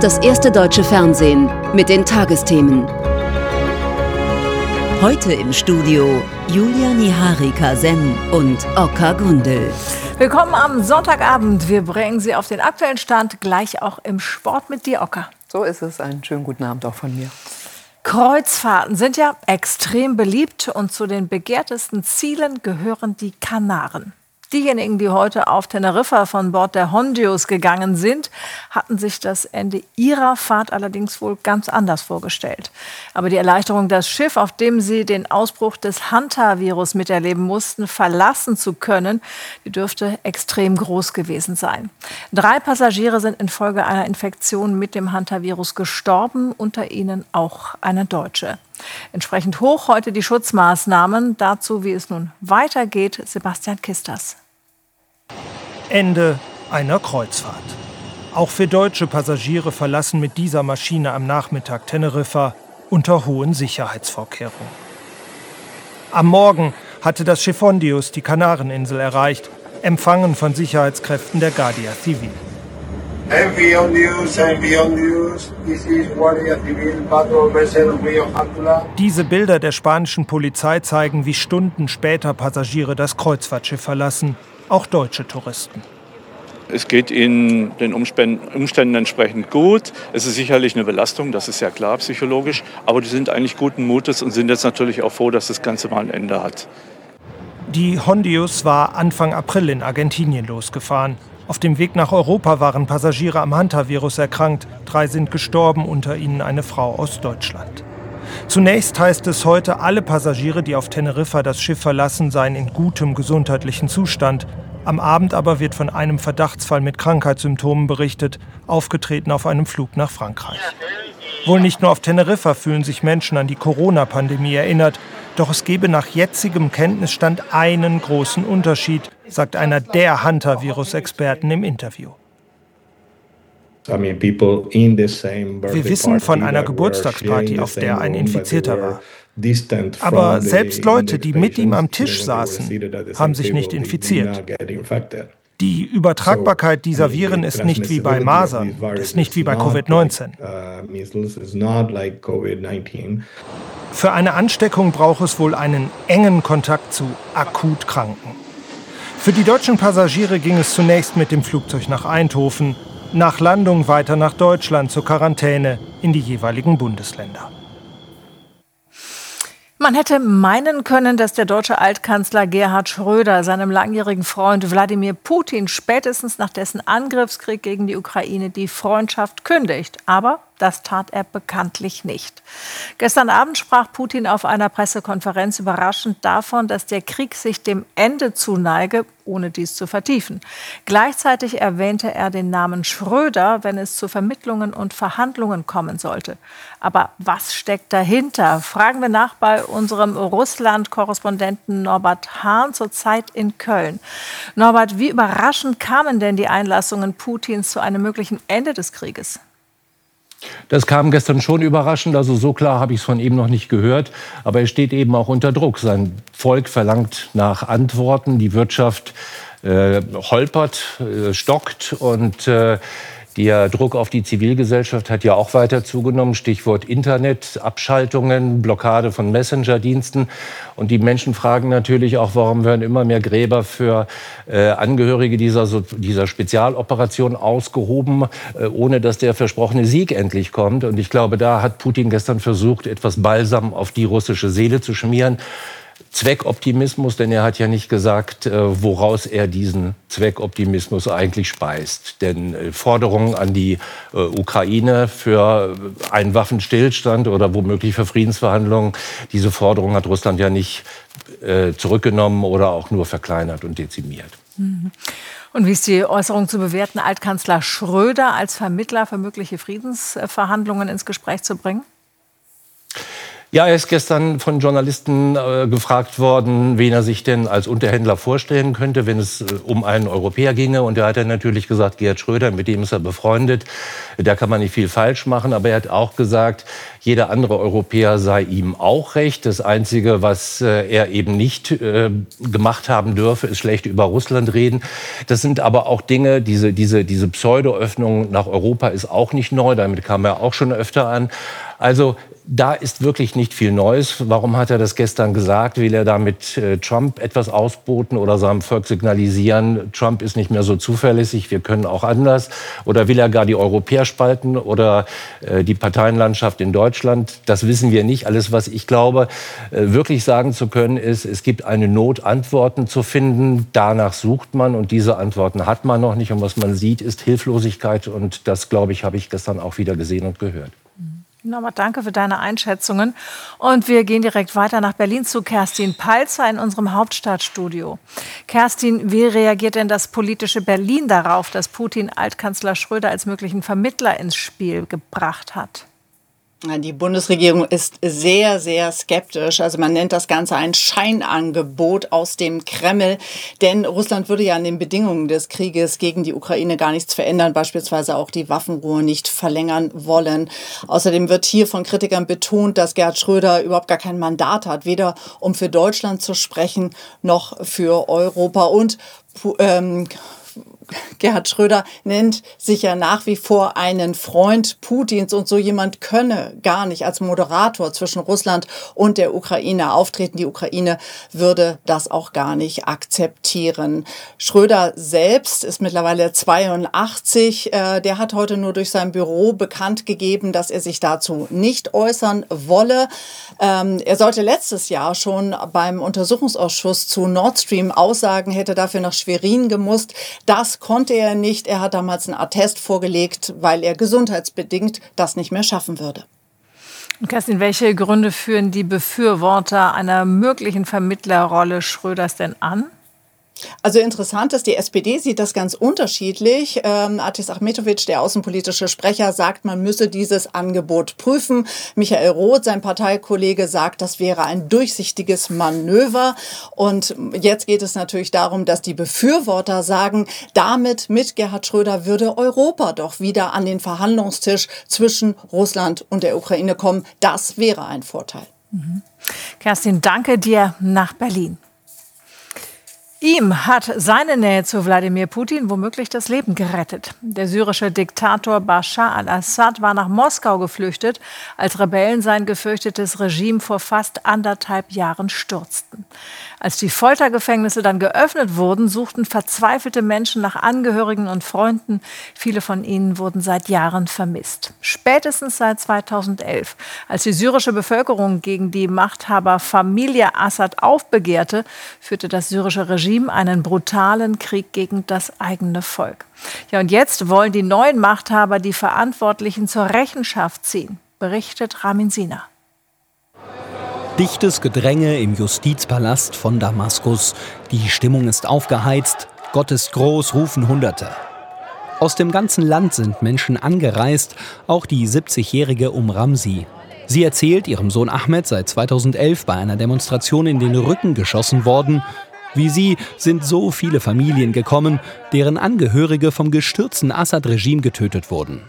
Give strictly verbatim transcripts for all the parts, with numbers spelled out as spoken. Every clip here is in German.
ist das erste deutsche Fernsehen mit den Tagesthemen. Heute im Studio Julia Niharika-Sen und Oka Gundel. Willkommen am Sonntagabend. Wir bringen Sie auf den aktuellen Stand, gleich auch im Sport mit dir, Oka. So ist es. Einen schönen guten Abend auch von mir. Kreuzfahrten sind ja extrem beliebt und zu den begehrtesten Zielen gehören die Kanaren. Diejenigen, die heute auf Teneriffa von Bord der Hondius gegangen sind, hatten sich das Ende ihrer Fahrt allerdings wohl ganz anders vorgestellt. Aber die Erleichterung, das Schiff, auf dem sie den Ausbruch des Hantavirus miterleben mussten, verlassen zu können, die dürfte extrem groß gewesen sein. Drei Passagiere sind infolge einer Infektion mit dem Hantavirus gestorben, unter ihnen auch eine Deutsche. Entsprechend hoch heute die Schutzmaßnahmen. Dazu, wie es nun weitergeht, Sebastian Kisters. Ende einer Kreuzfahrt. Auch für deutsche Passagiere verlassen mit dieser Maschine am Nachmittag Teneriffa unter hohen Sicherheitsvorkehrungen. Am Morgen hatte das Schiff Hondius die Kanareninsel erreicht, empfangen von Sicherheitskräften der Guardia Civil. M V Hondius, M V Hondius, this is Guardia Civil Patrol Vessel Rio Hattula. Diese Bilder der spanischen Polizei zeigen, wie Stunden später Passagiere das Kreuzfahrtschiff verlassen, auch deutsche Touristen. Es geht ihnen den Umständen entsprechend gut. Es ist sicherlich eine Belastung, das ist ja klar psychologisch, aber die sind eigentlich guten Mutes und sind jetzt natürlich auch froh, dass das Ganze mal ein Ende hat. Die Hondius war Anfang April in Argentinien losgefahren. Auf dem Weg nach Europa waren Passagiere am Hantavirus erkrankt. Drei sind gestorben, unter ihnen eine Frau aus Deutschland. Zunächst heißt es heute, alle Passagiere, die auf Teneriffa das Schiff verlassen, seien in gutem gesundheitlichen Zustand. Am Abend aber wird von einem Verdachtsfall mit Krankheitssymptomen berichtet, aufgetreten auf einem Flug nach Frankreich. Wohl nicht nur auf Teneriffa fühlen sich Menschen an die Corona-Pandemie erinnert, doch es gebe nach jetzigem Kenntnisstand einen großen Unterschied, sagt einer der Hantavirus-Experten im Interview. Wir wissen von einer Geburtstagsparty, auf der ein Infizierter war. Aber selbst Leute, die mit ihm am Tisch saßen, haben sich nicht infiziert. Die Übertragbarkeit dieser Viren ist nicht wie bei Masern, ist nicht wie bei Covid neunzehn. Für eine Ansteckung braucht es wohl einen engen Kontakt zu akut Kranken. Für die deutschen Passagiere ging es zunächst mit dem Flugzeug nach Eindhoven, nach Landung weiter nach Deutschland zur Quarantäne in die jeweiligen Bundesländer. Man hätte meinen können, dass der deutsche Altkanzler Gerhard Schröder seinem langjährigen Freund Wladimir Putin spätestens nach dessen Angriffskrieg gegen die Ukraine die Freundschaft kündigt. Aber das tat er bekanntlich nicht. Gestern Abend sprach Putin auf einer Pressekonferenz überraschend davon, dass der Krieg sich dem Ende zuneige, ohne dies zu vertiefen. Gleichzeitig erwähnte er den Namen Schröder, wenn es zu Vermittlungen und Verhandlungen kommen sollte. Aber was steckt dahinter? Fragen wir nach bei unserem Russland-Korrespondenten Norbert Hahn, zurzeit in Köln. Norbert, wie überraschend kamen denn die Einlassungen Putins zu einem möglichen Ende des Krieges? Das kam gestern schon überraschend, also so klar habe ich es von ihm noch nicht gehört. Aber er steht eben auch unter Druck. Sein Volk verlangt nach Antworten, die Wirtschaft äh, holpert, äh, stockt und äh, der Druck auf die Zivilgesellschaft hat ja auch weiter zugenommen. Stichwort Internet, Abschaltungen, Blockade von Messenger-Diensten. Und die Menschen fragen natürlich auch, warum werden immer mehr Gräber für äh, Angehörige dieser, so, dieser Spezialoperation ausgehoben, äh, ohne dass der versprochene Sieg endlich kommt. Und ich glaube, da hat Putin gestern versucht, etwas Balsam auf die russische Seele zu schmieren. Zweckoptimismus, denn er hat ja nicht gesagt, äh, woraus er diesen Zweckoptimismus eigentlich speist. Denn äh, Forderungen an die äh, Ukraine für einen Waffenstillstand oder womöglich für Friedensverhandlungen, diese Forderung hat Russland ja nicht äh, zurückgenommen oder auch nur verkleinert und dezimiert. Mhm. Und wie ist die Äußerung zu bewerten, Altkanzler Schröder als Vermittler für mögliche Friedensverhandlungen ins Gespräch zu bringen? Ja, er ist gestern von Journalisten äh, gefragt worden, wen er sich denn als Unterhändler vorstellen könnte, wenn es äh, um einen Europäer ginge. Und da hat er natürlich gesagt, Gerhard Schröder, mit dem ist er befreundet. Da kann man nicht viel falsch machen. Aber er hat auch gesagt, jeder andere Europäer sei ihm auch recht. Das Einzige, was äh, er eben nicht äh, gemacht haben dürfe, ist schlecht über Russland reden. Das sind aber auch Dinge, diese, diese, diese Pseudo-Öffnung nach Europa ist auch nicht neu. Damit kam er auch schon öfter an. Also da ist wirklich nicht viel Neues. Warum hat er das gestern gesagt? Will er damit äh, Trump etwas ausboten oder seinem Volk signalisieren, Trump ist nicht mehr so zuverlässig, wir können auch anders? Oder will er gar die Europäer spalten oder äh, die Parteienlandschaft in Deutschland? Das wissen wir nicht. Alles, was ich glaube, äh, wirklich sagen zu können, ist, es gibt eine Not, Antworten zu finden. Danach sucht man und diese Antworten hat man noch nicht. Und was man sieht, ist Hilflosigkeit. Und das, glaube ich, habe ich gestern auch wieder gesehen und gehört. Nochmal danke für deine Einschätzungen. Und wir gehen direkt weiter nach Berlin zu Kerstin Palzer in unserem Hauptstadtstudio. Kerstin, wie reagiert denn das politische Berlin darauf, dass Putin Altkanzler Schröder als möglichen Vermittler ins Spiel gebracht hat? Die Bundesregierung ist sehr, sehr skeptisch. Also man nennt das Ganze ein Scheinangebot aus dem Kreml. Denn Russland würde ja an den Bedingungen des Krieges gegen die Ukraine gar nichts verändern, beispielsweise auch die Waffenruhe nicht verlängern wollen. Außerdem wird hier von Kritikern betont, dass Gerhard Schröder überhaupt gar kein Mandat hat, weder um für Deutschland zu sprechen, noch für Europa. Und ähm, Gerhard Schröder nennt sich ja nach wie vor einen Freund Putins und so jemand könne gar nicht als Moderator zwischen Russland und der Ukraine auftreten. Die Ukraine würde das auch gar nicht akzeptieren. Schröder selbst ist mittlerweile zweiundachtzig. Der hat heute nur durch sein Büro bekannt gegeben, dass er sich dazu nicht äußern wolle. Er sollte letztes Jahr schon beim Untersuchungsausschuss zu Nord Stream aussagen, hätte dafür nach Schwerin gemusst. Das konnte er nicht. Er hat damals einen Attest vorgelegt, weil er gesundheitsbedingt das nicht mehr schaffen würde. Kerstin, welche Gründe führen die Befürworter einer möglichen Vermittlerrolle Schröders denn an? Also interessant ist, die S P D sieht das ganz unterschiedlich. Ähm, Atis Achmetovic, der außenpolitische Sprecher, sagt, man müsse dieses Angebot prüfen. Michael Roth, sein Parteikollege, sagt, das wäre ein durchsichtiges Manöver. Und jetzt geht es natürlich darum, dass die Befürworter sagen, damit mit Gerhard Schröder würde Europa doch wieder an den Verhandlungstisch zwischen Russland und der Ukraine kommen. Das wäre ein Vorteil. Mhm. Kerstin, danke dir nach Berlin. Ihm hat seine Nähe zu Wladimir Putin womöglich das Leben gerettet. Der syrische Diktator Bashar al-Assad war nach Moskau geflüchtet, als Rebellen sein gefürchtetes Regime vor fast anderthalb Jahren stürzten. Als die Foltergefängnisse dann geöffnet wurden, suchten verzweifelte Menschen nach Angehörigen und Freunden. Viele von ihnen wurden seit Jahren vermisst. Spätestens seit zweitausendelf, als die syrische Bevölkerung gegen die Machthaber Familie Assad aufbegehrte, führte das syrische Regime einen brutalen Krieg gegen das eigene Volk. Ja, und jetzt wollen die neuen Machthaber die Verantwortlichen zur Rechenschaft ziehen, berichtet Ramin Sina. Dichtes Gedränge im Justizpalast von Damaskus. Die Stimmung ist aufgeheizt. Gott ist groß, rufen Hunderte. Aus dem ganzen Land sind Menschen angereist, auch die siebzigjährige Um Ramsi. Sie erzählt, ihrem Sohn Ahmed sei zweitausendelf bei einer Demonstration in den Rücken geschossen worden. Wie sie sind so viele Familien gekommen, deren Angehörige vom gestürzten Assad-Regime getötet wurden.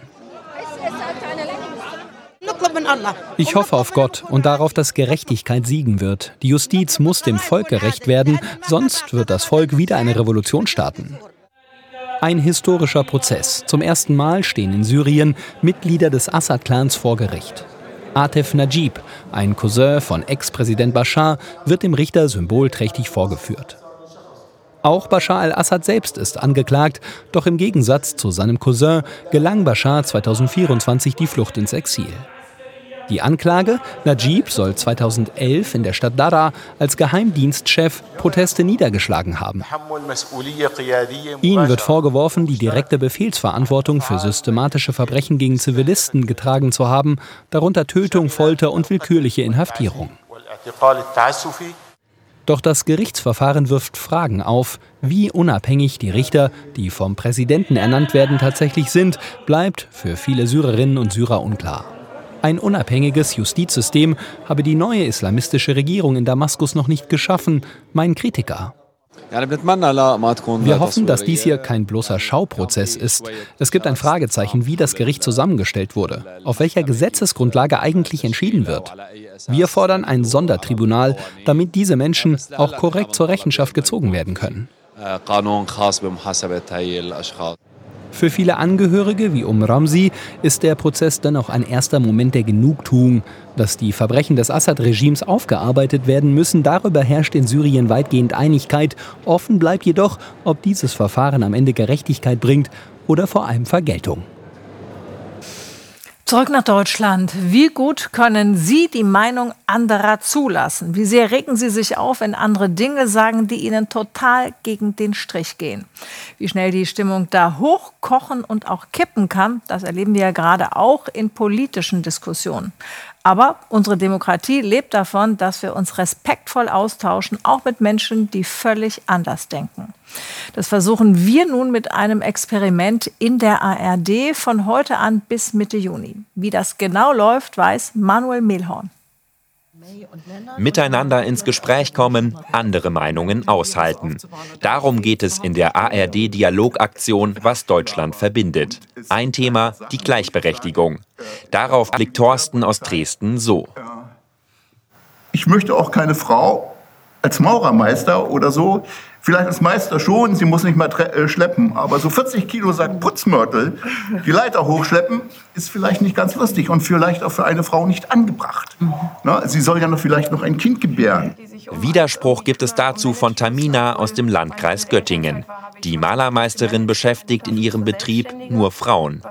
Ich hoffe auf Gott und darauf, dass Gerechtigkeit siegen wird. Die Justiz muss dem Volk gerecht werden, sonst wird das Volk wieder eine Revolution starten. Ein historischer Prozess. Zum ersten Mal stehen in Syrien Mitglieder des Assad-Clans vor Gericht. Atef Najib, ein Cousin von Ex-Präsident Bashar, wird dem Richter symbolträchtig vorgeführt. Auch Bashar al-Assad selbst ist angeklagt, doch im Gegensatz zu seinem Cousin gelang Bashar zweitausendvierundzwanzig die Flucht ins Exil. Die Anklage: Najib soll zweitausendelf in der Stadt Daraa als Geheimdienstchef Proteste niedergeschlagen haben. Ihm wird vorgeworfen, die direkte Befehlsverantwortung für systematische Verbrechen gegen Zivilisten getragen zu haben, darunter Tötung, Folter und willkürliche Inhaftierung. Doch das Gerichtsverfahren wirft Fragen auf. Wie unabhängig die Richter, die vom Präsidenten ernannt werden, tatsächlich sind, bleibt für viele Syrerinnen und Syrer unklar. Ein unabhängiges Justizsystem habe die neue islamistische Regierung in Damaskus noch nicht geschaffen, meinen Kritiker. Wir hoffen, dass dies hier kein bloßer Schauprozess ist. Es gibt ein Fragezeichen, wie das Gericht zusammengestellt wurde, auf welcher Gesetzesgrundlage eigentlich entschieden wird. Wir fordern ein Sondertribunal, damit diese Menschen auch korrekt zur Rechenschaft gezogen werden können. Für viele Angehörige wie Ramzi ist der Prozess dann auch ein erster Moment der Genugtuung. Dass die Verbrechen des Assad-Regimes aufgearbeitet werden müssen, darüber herrscht in Syrien weitgehend Einigkeit. Offen bleibt jedoch, ob dieses Verfahren am Ende Gerechtigkeit bringt oder vor allem Vergeltung. Zurück nach Deutschland. Wie gut können Sie die Meinung anderer zulassen? Wie sehr regen Sie sich auf, wenn andere Dinge sagen, die Ihnen total gegen den Strich gehen? Wie schnell die Stimmung da hochkochen und auch kippen kann, das erleben wir ja gerade auch in politischen Diskussionen. Aber unsere Demokratie lebt davon, dass wir uns respektvoll austauschen, auch mit Menschen, die völlig anders denken. Das versuchen wir nun mit einem Experiment in der A R D von heute an bis Mitte Juni. Wie das genau läuft, weiß Manuel Mehlhorn. Miteinander ins Gespräch kommen, andere Meinungen aushalten. Darum geht es in der A R D-Dialogaktion Was Deutschland verbindet. Ein Thema, die Gleichberechtigung. Darauf blickt Thorsten aus Dresden so. Ich möchte auch keine Frau als Maurermeister oder so, vielleicht als Meister schon, sie muss nicht mal äh, schleppen, aber so vierzig Kilo Sack Putzmörtel, die Leiter hochschleppen, ist vielleicht nicht ganz lustig und vielleicht auch für eine Frau nicht angebracht. Na, sie soll ja noch vielleicht noch ein Kind gebären. Widerspruch gibt es dazu von Tamina aus dem Landkreis Göttingen. Die Malermeisterin beschäftigt in ihrem Betrieb nur Frauen.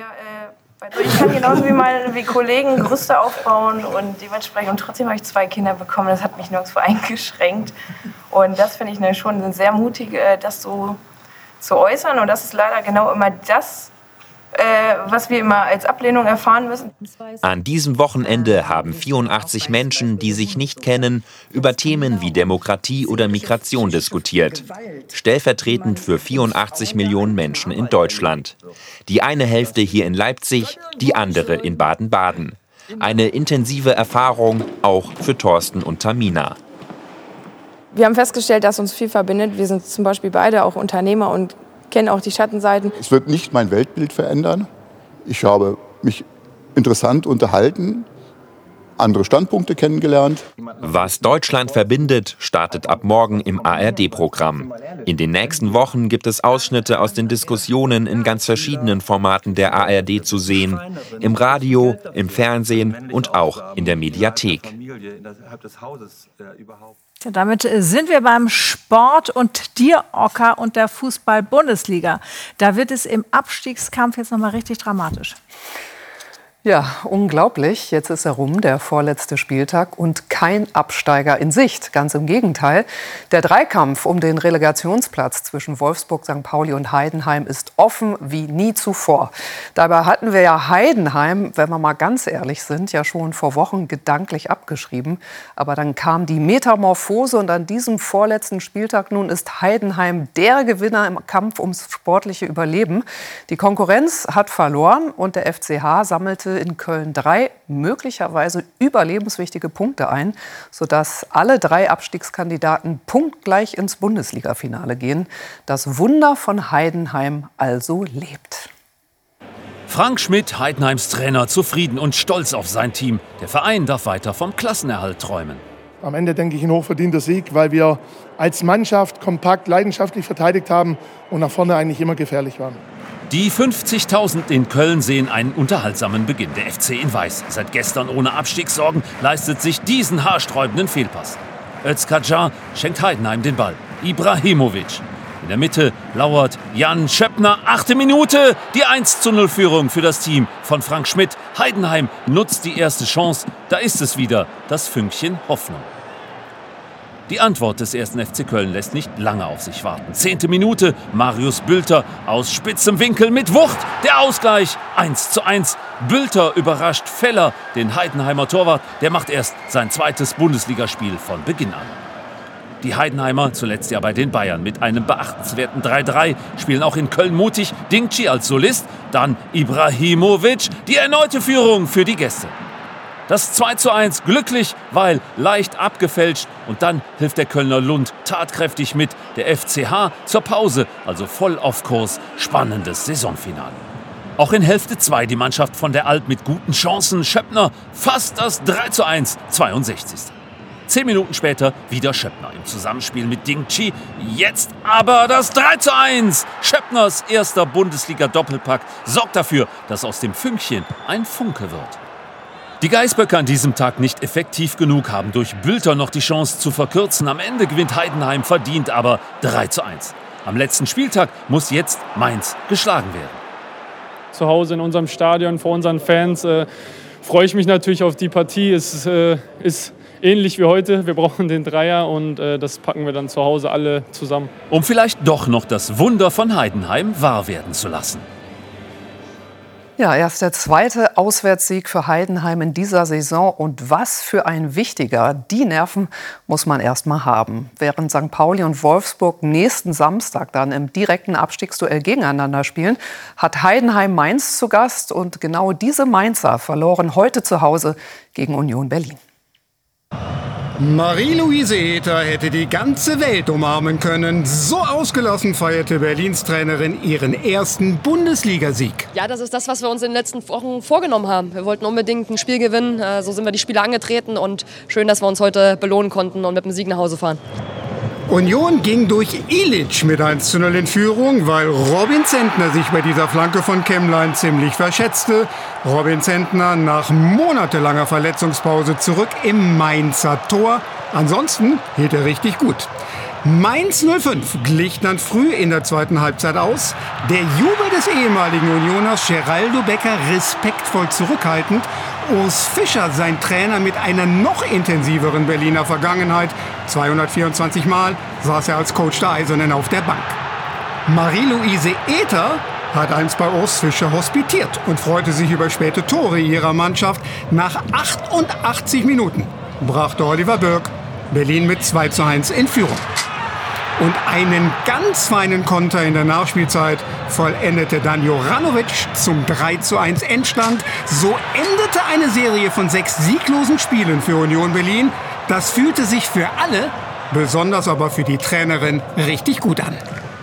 Ich kann genauso wie meine wie Kollegen Gerüste aufbauen und dementsprechend, und trotzdem habe ich zwei Kinder bekommen, das hat mich nirgendwo eingeschränkt. Und das finde ich ne, schon sehr mutig, das so zu äußern. Und das ist leider genau immer das, äh, was wir immer als Ablehnung erfahren müssen. An diesem Wochenende haben vierundachtzig Menschen, die sich nicht kennen, über Themen wie Demokratie oder Migration diskutiert. Stellvertretend für vierundachtzig Millionen Menschen in Deutschland. Die eine Hälfte hier in Leipzig, die andere in Baden-Baden. Eine intensive Erfahrung auch für Thorsten und Tamina. Wir haben festgestellt, dass uns viel verbindet. Wir sind zum Beispiel beide auch Unternehmer und kennen auch die Schattenseiten. Es wird nicht mein Weltbild verändern. Ich habe mich interessant unterhalten, andere Standpunkte kennengelernt. Was Deutschland verbindet, startet ab morgen im A R D-Programm. In den nächsten Wochen gibt es Ausschnitte aus den Diskussionen in ganz verschiedenen Formaten der A R D zu sehen. Im Radio, im Fernsehen und auch in der Mediathek. Ja, damit sind wir beim Sport und dir, Ocker, und der Fußball-Bundesliga. Da wird es im Abstiegskampf jetzt nochmal richtig dramatisch. Ja, unglaublich. Jetzt ist er rum, der vorletzte Spieltag, und kein Absteiger in Sicht. Ganz im Gegenteil. Der Dreikampf um den Relegationsplatz zwischen Wolfsburg, Sankt Pauli und Heidenheim ist offen wie nie zuvor. Dabei hatten wir ja Heidenheim, wenn wir mal ganz ehrlich sind, ja schon vor Wochen gedanklich abgeschrieben. Aber dann kam die Metamorphose und an diesem vorletzten Spieltag nun ist Heidenheim der Gewinner im Kampf ums sportliche Überleben. Die Konkurrenz hat verloren und der F C H sammelte in Köln drei möglicherweise überlebenswichtige Punkte ein, sodass alle drei Abstiegskandidaten punktgleich ins Bundesliga-Finale gehen. Das Wunder von Heidenheim also lebt. Frank Schmidt, Heidenheims Trainer, zufrieden und stolz auf sein Team. Der Verein darf weiter vom Klassenerhalt träumen. Am Ende denke ich ein hochverdienter Sieg, weil wir als Mannschaft kompakt, leidenschaftlich verteidigt haben und nach vorne eigentlich immer gefährlich waren. Die fünfzigtausend in Köln sehen einen unterhaltsamen Beginn. Der F C in Weiß, seit gestern ohne Abstiegssorgen, leistet sich diesen haarsträubenden Fehlpass. Özcan schenkt Heidenheim den Ball. Ibrahimovic. In der Mitte lauert Jan Schöppner. Achte Minute, die eins zu null Führung für das Team von Frank Schmidt. Heidenheim nutzt die erste Chance. Da ist es wieder, das Fünkchen Hoffnung. Die Antwort des ersten F C Köln lässt nicht lange auf sich warten. Zehnte Minute, Marius Bülter aus spitzem Winkel mit Wucht. Der Ausgleich, eins zu eins. Bülter überrascht Feller, den Heidenheimer Torwart. Der macht erst sein zweites Bundesligaspiel von Beginn an. Die Heidenheimer, zuletzt ja bei den Bayern, mit einem beachtenswerten drei drei, spielen auch in Köln mutig. Dingchi als Solist, dann Ibrahimovic, die erneute Führung für die Gäste. Das zwei zu eins glücklich, weil leicht abgefälscht. Und dann hilft der Kölner Lund tatkräftig mit. Der F C H zur Pause, also voll auf Kurs. Spannendes Saisonfinale. Auch in Hälfte zwei die Mannschaft von der Alp mit guten Chancen. Schöppner fast das drei zu eins, zweiundsechzigsten Zehn Minuten später wieder Schöppner im Zusammenspiel mit Ding Chi. Jetzt aber das drei zu eins. Schöppners erster Bundesliga-Doppelpack sorgt dafür, dass aus dem Fünkchen ein Funke wird. Die Geißböcke an diesem Tag nicht effektiv genug, haben durch Bülter noch die Chance zu verkürzen. Am Ende gewinnt Heidenheim verdient, aber drei zu eins. Am letzten Spieltag muss jetzt Mainz geschlagen werden. Zu Hause in unserem Stadion vor unseren Fans äh, freue ich mich natürlich auf die Partie. Es äh, ist ähnlich wie heute. Wir brauchen den Dreier und äh, das packen wir dann zu Hause alle zusammen. Um vielleicht doch noch das Wunder von Heidenheim wahr werden zu lassen. Ja, erst der zweite Auswärtssieg für Heidenheim in dieser Saison. Und was für ein wichtiger. Die Nerven muss man erst mal haben. Während Sankt Pauli und Wolfsburg nächsten Samstag dann im direkten Abstiegsduell gegeneinander spielen, hat Heidenheim Mainz zu Gast. Und genau diese Mainzer verloren heute zu Hause gegen Union Berlin. Marie-Louise Ether hätte die ganze Welt umarmen können. So ausgelassen feierte Berlins Trainerin ihren ersten Bundesligasieg. Ja, das ist das, was wir uns in den letzten Wochen vorgenommen haben. Wir wollten unbedingt ein Spiel gewinnen. So sind wir die Spiele angetreten. Und schön, dass wir uns heute belohnen konnten und mit dem Sieg nach Hause fahren. Union ging durch Ilic mit eins zu null in Führung, weil Robin Zentner sich bei dieser Flanke von Kemmlein ziemlich verschätzte. Robin Zentner nach monatelanger Verletzungspause zurück im Mainzer Tor. Ansonsten hielt er richtig gut. Mainz null fünf glich dann früh in der zweiten Halbzeit aus. Der Jubel des ehemaligen Unioners Geraldo Becker respektvoll zurückhaltend. Urs Fischer, sein Trainer, mit einer noch intensiveren Berliner Vergangenheit. zweihundertvierundzwanzig Mal saß er als Coach der Eisernen auf der Bank. Marie-Louise Ether hat einst bei Urs Fischer hospitiert und freute sich über späte Tore ihrer Mannschaft. Nach achtundachtzig Minuten brachte Oliver Bürk Berlin mit zwei zu eins in Führung. Und einen ganz feinen Konter in der Nachspielzeit vollendete dann Joranovic zum drei zu eins Endstand. So endete eine Serie von sechs sieglosen Spielen für Union Berlin. Das fühlte sich für alle, besonders aber für die Trainerin, richtig gut an.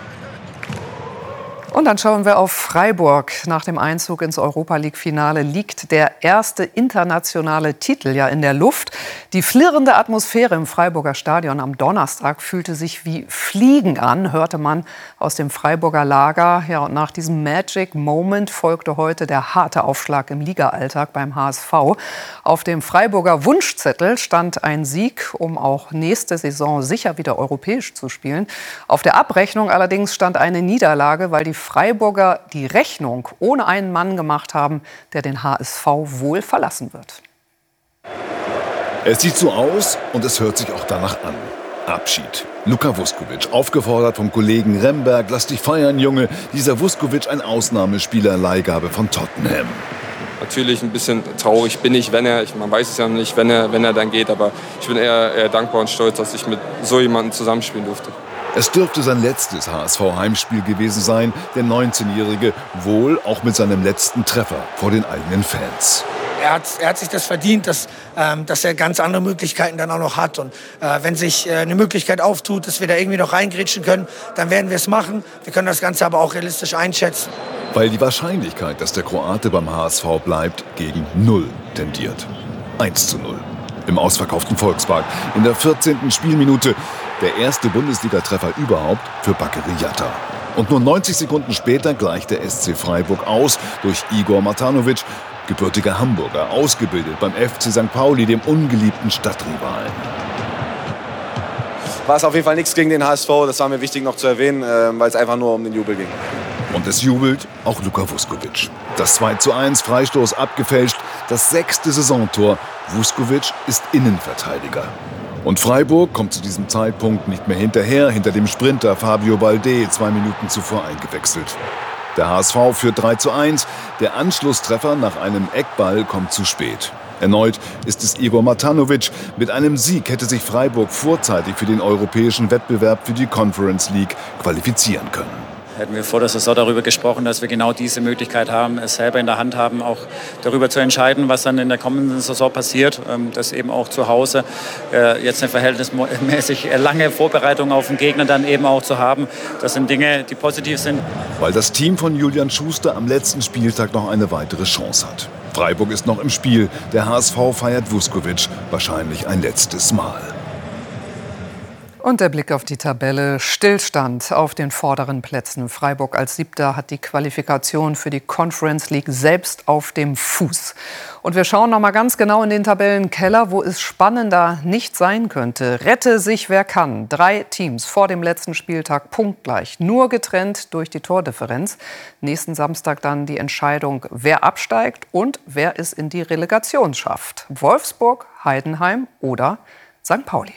Und dann schauen wir auf Freiburg. Nach dem Einzug ins Europa-League-Finale liegt der erste internationale Titel ja in der Luft. Die flirrende Atmosphäre im Freiburger Stadion am Donnerstag fühlte sich wie Fliegen an, hörte man aus dem Freiburger Lager. Ja, und nach diesem Magic Moment folgte heute der harte Aufschlag im Liga-Alltag beim H S V. Auf dem Freiburger Wunschzettel stand ein Sieg, um auch nächste Saison sicher wieder europäisch zu spielen. Auf der Abrechnung allerdings stand eine Niederlage, weil die Freiburger die Rechnung ohne einen Mann gemacht haben, der den H S V wohl verlassen wird. Es sieht so aus und es hört sich auch danach an. Abschied. Luka Vuskovic, aufgefordert vom Kollegen Remberg, lass dich feiern, Junge. Dieser Vuskovic, ein Ausnahmespieler, Leihgabe von Tottenham. Natürlich ein bisschen traurig bin ich, wenn er, ich, man weiß es ja noch nicht, wenn er, wenn er dann geht, aber ich bin eher, eher dankbar und stolz, dass ich mit so jemandem zusammenspielen durfte. Es dürfte sein letztes H S V-Heimspiel gewesen sein, der neunzehnjährige, wohl auch mit seinem letzten Treffer vor den eigenen Fans. Er hat, er hat sich das verdient, dass, ähm, dass er ganz andere Möglichkeiten dann auch noch hat. Und äh, wenn sich äh, eine Möglichkeit auftut, dass wir da irgendwie noch reingrätschen können, dann werden wir es machen. Wir können das Ganze aber auch realistisch einschätzen. Weil die Wahrscheinlichkeit, dass der Kroate beim H S V bleibt, gegen null tendiert. eins zu null. Im ausverkauften Volkspark. In der vierzehnten Spielminute der erste Bundesliga-Treffer überhaupt für Bakary Jatta. Und nur neunzig Sekunden später gleicht der S C Freiburg aus durch Igor Matanovic, gebürtiger Hamburger, ausgebildet beim F C Sankt Pauli, dem ungeliebten Stadtrivalen. War es auf jeden Fall nichts gegen den H S V, das war mir wichtig noch zu erwähnen, weil es einfach nur um den Jubel ging. Und es jubelt auch Luka Vuskovic. Das zwei zu eins, Freistoß abgefälscht, das sechste Saisontor. Vuskovic ist Innenverteidiger. Und Freiburg kommt zu diesem Zeitpunkt nicht mehr hinterher, hinter dem Sprinter Fabio Balde, zwei Minuten zuvor eingewechselt. Der H S V führt drei zu eins, der Anschlusstreffer nach einem Eckball kommt zu spät. Erneut ist es Igor Matanovic. Mit einem Sieg hätte sich Freiburg vorzeitig für den europäischen Wettbewerb für die Conference League qualifizieren können. hätten wir vor der Saison darüber gesprochen, dass wir genau diese Möglichkeit haben, es selber in der Hand haben, auch darüber zu entscheiden, was dann in der kommenden Saison passiert. Dass eben auch zu Hause jetzt eine verhältnismäßig lange Vorbereitung auf den Gegner dann eben auch zu haben. Das sind Dinge, die positiv sind. Weil das Team von Julian Schuster am letzten Spieltag noch eine weitere Chance hat. Freiburg ist noch im Spiel. Der H S V feiert Vuskovic wahrscheinlich ein letztes Mal. Und der Blick auf die Tabelle. Stillstand auf den vorderen Plätzen. Freiburg als Siebter hat die Qualifikation für die Conference League selbst auf dem Fuß. Und wir schauen noch mal ganz genau in den Tabellenkeller, wo es spannender nicht sein könnte. Rette sich wer kann. Drei Teams vor dem letzten Spieltag punktgleich. Nur getrennt durch die Tordifferenz. Nächsten Samstag dann die Entscheidung, wer absteigt und wer es in die Relegation schafft. Wolfsburg, Heidenheim oder Sankt Pauli.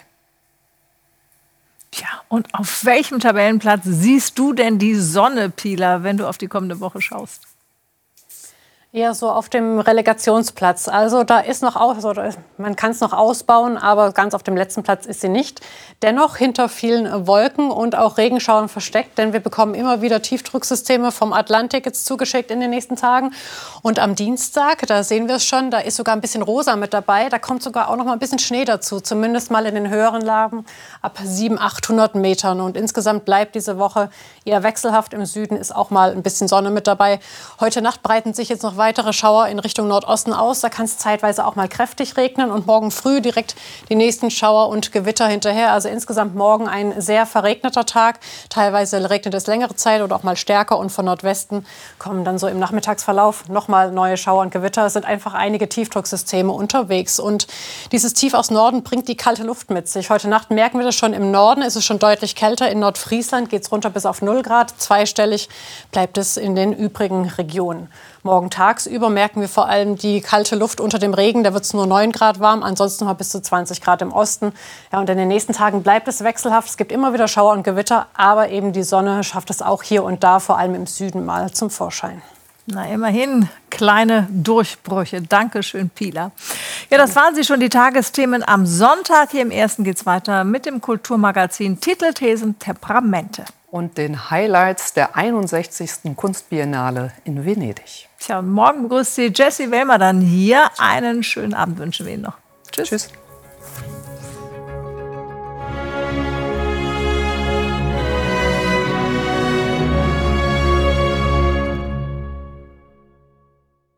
Tja, und auf welchem Tabellenplatz siehst du denn die Sonne, Pila, wenn du auf die kommende Woche schaust? Eher so auf dem Relegationsplatz. Also da ist noch aus, also man kann es noch ausbauen, aber ganz auf dem letzten Platz ist sie nicht. Dennoch hinter vielen Wolken und auch Regenschauern versteckt, denn wir bekommen immer wieder Tiefdrucksysteme vom Atlantik jetzt zugeschickt in den nächsten Tagen. Und am Dienstag, da sehen wir es schon, da ist sogar ein bisschen rosa mit dabei. Da kommt sogar auch noch mal ein bisschen Schnee dazu, zumindest mal in den höheren Lagen ab siebenhundert, achthundert Metern. Und insgesamt bleibt diese Woche eher wechselhaft. Im Süden ist auch mal ein bisschen Sonne mit dabei. Heute Nacht breiten sich jetzt noch weitere Schauer in Richtung Nordosten aus. Da kann es zeitweise auch mal kräftig regnen und morgen früh direkt die nächsten Schauer und Gewitter hinterher. Also insgesamt morgen ein sehr verregneter Tag. Teilweise regnet es längere Zeit oder auch mal stärker und von Nordwesten kommen dann so im Nachmittagsverlauf noch mal neue Schauer und Gewitter. Es sind einfach einige Tiefdrucksysteme unterwegs und dieses Tief aus Norden bringt die kalte Luft mit sich. Heute Nacht merken wir das schon, im Norden ist es schon deutlich kälter. In Nordfriesland geht es runter bis auf null Grad. Zweistellig bleibt es in den übrigen Regionen. Morgen tagsüber merken wir vor allem die kalte Luft unter dem Regen. Da wird es nur neun Grad warm, ansonsten noch bis zu zwanzig Grad im Osten. Ja, und in den nächsten Tagen bleibt es wechselhaft. Es gibt immer wieder Schauer und Gewitter, aber eben die Sonne schafft es auch hier und da, vor allem im Süden, mal zum Vorschein. Na, immerhin kleine Durchbrüche. Dankeschön, Pila. Ja, das waren sie schon, die Tagesthemen am Sonntag. Hier im Ersten geht's weiter mit dem Kulturmagazin Titel, Thesen, Temperamente. Und den Highlights der einundsechzigsten Kunstbiennale in Venedig. Tja, und morgen begrüßt Sie Jessie Wellmer dann hier. Einen schönen Abend wünschen wir Ihnen noch. Tschüss. Tschüss.